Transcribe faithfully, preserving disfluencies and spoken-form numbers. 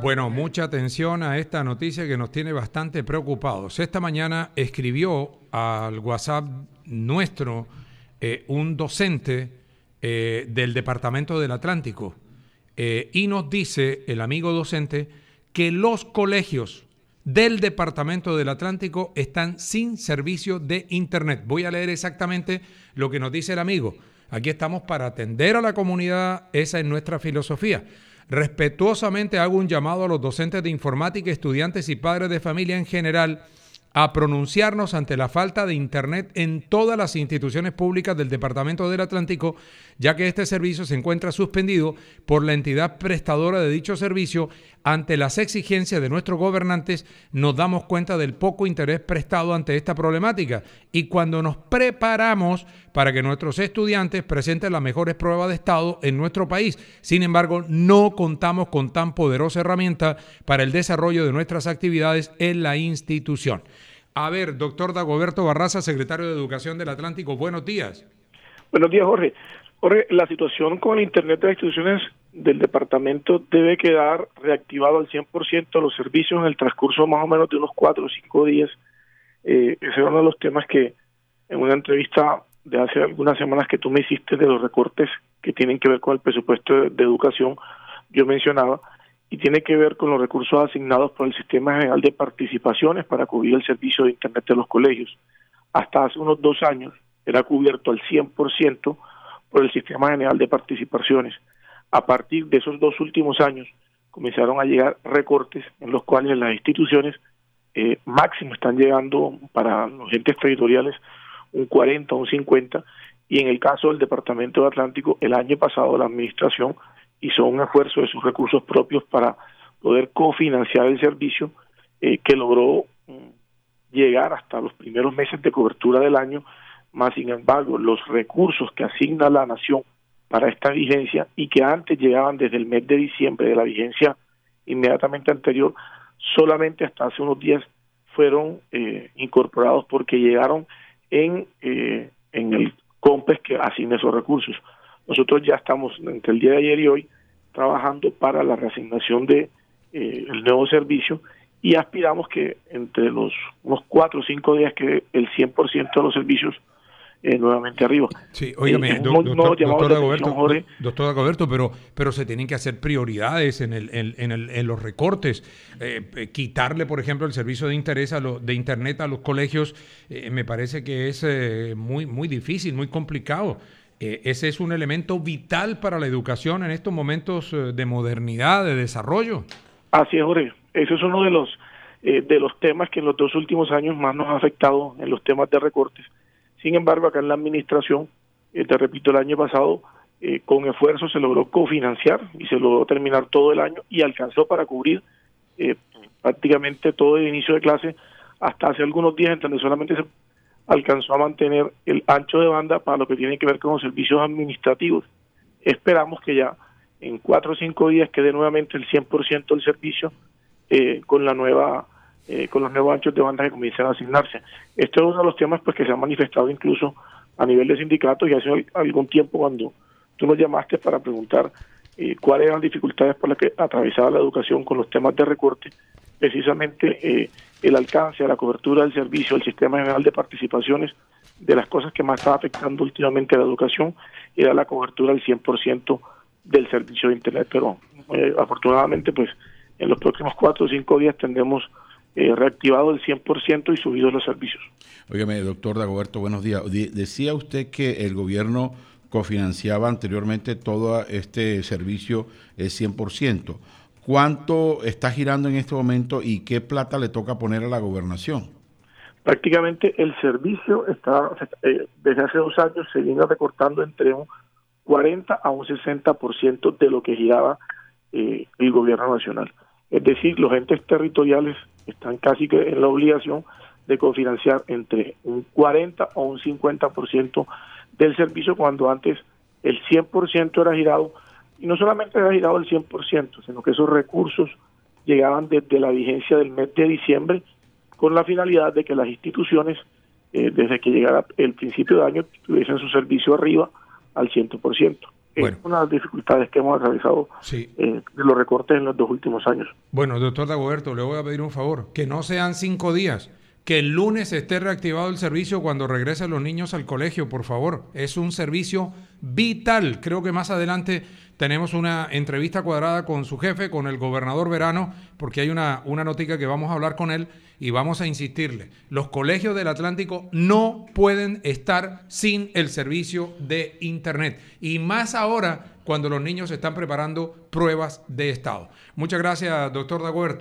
Bueno, mucha atención a esta noticia que nos tiene bastante preocupados. Esta mañana escribió al WhatsApp nuestro eh, un docente eh, del Departamento del Atlántico eh, y nos dice el amigo docente que los colegios del Departamento del Atlántico están sin servicio de Internet. Voy a leer exactamente lo que nos dice el amigo. Aquí estamos para atender a la comunidad, esa es nuestra filosofía. Respetuosamente hago un llamado a los docentes de informática, estudiantes y padres de familia en general a pronunciarnos ante la falta de Internet en todas las instituciones públicas del Departamento del Atlántico, ya que este servicio se encuentra suspendido por la entidad prestadora de dicho servicio. Ante las exigencias de nuestros gobernantes, nos damos cuenta del poco interés prestado ante esta problemática y cuando nos preparamos para que nuestros estudiantes presenten las mejores pruebas de estado en nuestro país. Sin embargo, no contamos con tan poderosa herramienta para el desarrollo de nuestras actividades en la institución. A ver, doctor Dagoberto Barraza, secretario de Educación del Atlántico, buenos días. Buenos días, Jorge. Jorge, la situación con el Internet de las instituciones del departamento debe quedar reactivado al cien por ciento los servicios en el transcurso más o menos de unos cuatro o cinco días. Eh, ese es uno de los temas que en una entrevista de hace algunas semanas que tú me hiciste de los recortes que tienen que ver con el presupuesto de, de educación, yo mencionaba, y tiene que ver con los recursos asignados por el Sistema General de Participaciones para cubrir el servicio de Internet de los colegios. Hasta hace unos dos años era cubierto al cien por ciento por el Sistema General de Participaciones. A partir de esos dos últimos años comenzaron a llegar recortes en los cuales las instituciones eh, máximo están llegando para los entes territoriales un cuarenta o un cincuenta, y en el caso del Departamento de Atlántico, el año pasado la administración hizo un esfuerzo de sus recursos propios para poder cofinanciar el servicio eh, que logró um, llegar hasta los primeros meses de cobertura del año, más sin embargo los recursos que asigna la nación para esta vigencia y que antes llegaban desde el mes de diciembre de la vigencia inmediatamente anterior, solamente hasta hace unos días fueron eh, incorporados porque llegaron en, eh, en el COMPES que asigna esos recursos. Nosotros ya estamos entre el día de ayer y hoy trabajando para la reasignación de eh, el nuevo servicio y aspiramos que entre los unos cuatro o cinco días que el cien por ciento de los servicios eh, nuevamente arriba. Sí, óigame, eh, do, no, doctor, no doctor Dagoberto, Jorge, doctor Dagoberto, pero, pero se tienen que hacer prioridades en, el, en, en, el, en los recortes. Eh, quitarle, por ejemplo, el servicio de interés a lo, de Internet a los colegios, eh, me parece que es eh, muy, muy difícil, muy complicado. Eh, ese es un elemento vital para la educación en estos momentos eh, de modernidad, de desarrollo. Así es, Jorge. Ese es uno de los eh, de los temas que en los dos últimos años más nos ha afectado en los temas de recortes. Sin embargo, acá en la administración, eh, te repito, el año pasado, eh, con esfuerzo se logró cofinanciar y se logró terminar todo el año y alcanzó para cubrir eh, prácticamente todo el inicio de clase hasta hace algunos días, en donde solamente se alcanzó a mantener el ancho de banda para lo que tiene que ver con los servicios administrativos. Esperamos que ya en cuatro o cinco días quede nuevamente el cien por ciento del servicio eh, con la nueva eh, con los nuevos anchos de banda que comienzan a asignarse. Este es uno de los temas pues que se han manifestado incluso a nivel de sindicatos, y hace algún tiempo cuando tú nos llamaste para preguntar eh, cuáles eran las dificultades por las que atravesaba la educación con los temas de recorte, precisamente eh, el alcance a la cobertura del servicio del Sistema General de Participaciones, de las cosas que más estaba afectando últimamente a la educación, era la cobertura del cien por ciento del servicio de Internet, pero eh, afortunadamente pues en los próximos cuatro o cinco días tendremos eh, reactivado el cien por ciento y subidos los servicios. Óigame, doctor Dagoberto, buenos días. Decía usted que el gobierno cofinanciaba anteriormente todo este servicio el cien por ciento. ¿Cuánto está girando en este momento y qué plata le toca poner a la gobernación? Prácticamente el servicio está, eh, desde hace dos años se viene recortando entre un cuarenta a un sesenta por ciento de lo que giraba eh, el gobierno nacional. Es decir, los entes territoriales están casi que en la obligación de cofinanciar entre un cuarenta o un cincuenta por ciento del servicio, cuando antes el cien por ciento era girado, y no solamente era girado el cien por ciento, sino que esos recursos llegaban desde la vigencia del mes de diciembre con la finalidad de que las instituciones, eh, desde que llegara el principio de año, tuviesen su servicio arriba al cien por ciento. Bueno. Es una de las dificultades que hemos atravesado Sí. eh, de los recortes en los dos últimos años. Bueno, doctor Dagoberto, le voy a pedir un favor, que no sean cinco días, que el lunes esté reactivado el servicio cuando regresen los niños al colegio, por favor. Es un servicio vital. Creo que más adelante tenemos una entrevista cuadrada con su jefe, con el gobernador Verano, porque hay una, una notica que vamos a hablar con él y vamos a insistirle. Los colegios del Atlántico no pueden estar sin el servicio de Internet. Y más ahora cuando los niños están preparando pruebas de estado. Muchas gracias, doctor Dagoberto.